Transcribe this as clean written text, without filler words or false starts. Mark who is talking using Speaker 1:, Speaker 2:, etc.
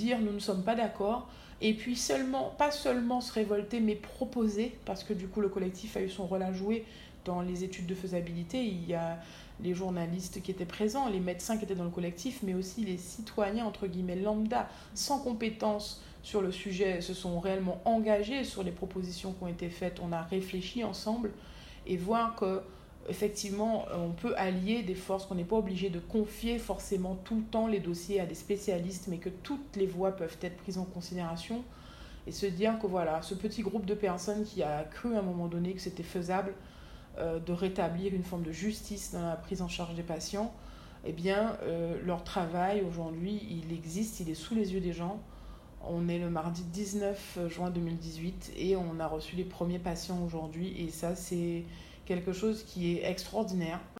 Speaker 1: dire nous ne sommes pas d'accord, et puis pas seulement se révolter, mais proposer, parce que du coup le collectif a eu son rôle à jouer dans les études de faisabilité. Il y a les journalistes qui étaient présents, les médecins qui étaient dans le collectif, mais aussi les citoyens, entre guillemets, lambda, sans compétences sur le sujet, se sont réellement engagés sur les propositions qui ont été faites. On a réfléchi ensemble et voir que effectivement, on peut allier des forces, qu'on n'est pas obligé de confier forcément tout le temps les dossiers à des spécialistes, mais que toutes les voix peuvent être prises en considération, et se dire que voilà, ce petit groupe de personnes qui a cru à un moment donné que c'était faisable de rétablir une forme de justice dans la prise en charge des patients, eh bien, leur travail aujourd'hui, il existe, il est sous les yeux des gens. On est le mardi 19 juin 2018 et on a reçu les premiers patients aujourd'hui, et ça, c'est quelque chose qui est extraordinaire.